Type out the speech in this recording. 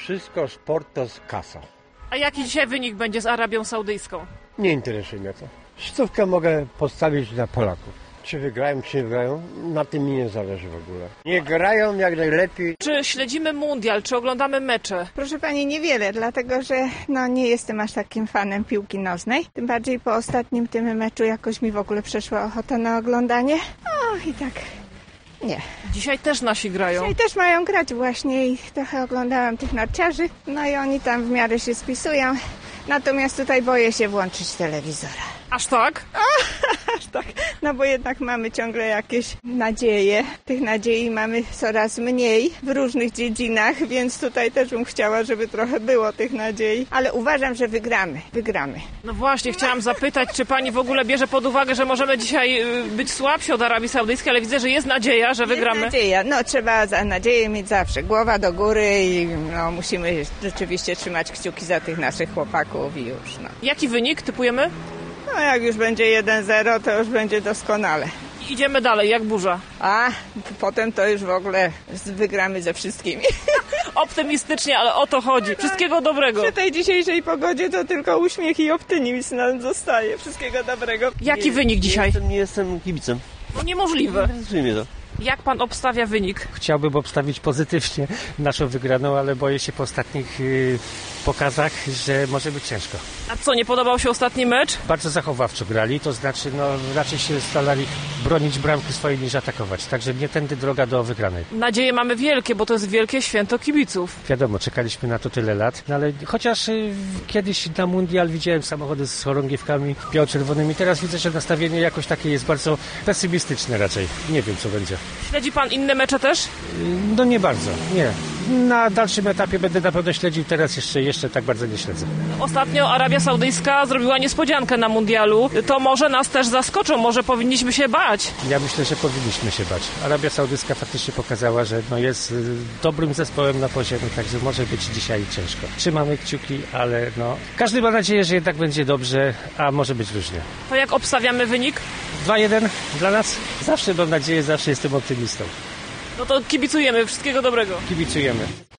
Wszystko, sport to kasa. A jaki dzisiaj wynik będzie z Arabią Saudyjską? Nie interesuje mnie to. Stówkę mogę postawić na Polaków. Czy wygrają, czy nie wygrają, na tym mi nie zależy w ogóle. Nie grają jak najlepiej. Czy śledzimy mundial, czy oglądamy mecze? Proszę pani, niewiele, dlatego że nie jestem aż takim fanem piłki nożnej. Tym bardziej po ostatnim tym meczu jakoś mi w ogóle przeszła ochota na oglądanie. I tak nie. Dzisiaj też nasi grają. Dzisiaj też mają grać właśnie i trochę oglądałam tych narciarzy. I oni tam w miarę się spisują. Natomiast tutaj boję się włączyć telewizora. Aż tak? Aż tak, bo jednak mamy ciągle jakieś nadzieje. Tych nadziei mamy coraz mniej w różnych dziedzinach, więc tutaj też bym chciała, żeby trochę było tych nadziei. Ale uważam, że wygramy. No właśnie, chciałam zapytać, czy pani w ogóle bierze pod uwagę, że możemy dzisiaj być słabsi od Arabii Saudyjskiej, ale widzę, że jest nadzieja, że wygramy. Jest nadzieja, trzeba za nadzieję mieć zawsze. Głowa do góry i musimy rzeczywiście trzymać kciuki za tych naszych chłopaków i już. Jaki wynik typujemy? Jak już będzie 1-0, to już będzie doskonale. Idziemy dalej, jak burza. Potem to już w ogóle wygramy ze wszystkimi. Optymistycznie, ale o to chodzi. Wszystkiego dobrego. Przy tej dzisiejszej pogodzie to tylko uśmiech i optymizm nam zostaje. Wszystkiego dobrego. Jaki wynik dzisiaj? Nie jestem kibicem. No niemożliwe. Interesuje mnie to. Jak pan obstawia wynik? Chciałbym obstawić pozytywnie naszą wygraną, ale boję się po ostatnich pokazach, że może być ciężko. A co, nie podobał się ostatni mecz? Bardzo zachowawczo grali, to znaczy raczej się starali bronić bramki swojej niż atakować. Także nie tędy droga do wygranej. Nadzieje mamy wielkie, bo to jest wielkie święto kibiców. Wiadomo, czekaliśmy na to tyle lat, ale chociaż kiedyś na mundial widziałem samochody z chorągiewkami biało-czerwonymi, teraz widzę, że nastawienie jakoś takie jest bardzo pesymistyczne raczej. Nie wiem, co będzie. Śledzi pan inne mecze też? No nie bardzo, nie. Na dalszym etapie będę na pewno śledził, teraz jeszcze tak bardzo nie śledzę. Ostatnio Arabia Saudyjska zrobiła niespodziankę na mundialu. To może nas też zaskoczą, może powinniśmy się bać. Ja myślę, że powinniśmy się bać. Arabia Saudyjska faktycznie pokazała, że jest dobrym zespołem na poziomie, także może być dzisiaj ciężko. Trzymamy kciuki, ale każdy ma nadzieję, że jednak będzie dobrze, a może być różnie. To jak obstawiamy wynik? 2-1 dla nas. Zawsze mam nadzieję, zawsze jestem optymistą. No to kibicujemy. Wszystkiego dobrego. Kibicujemy.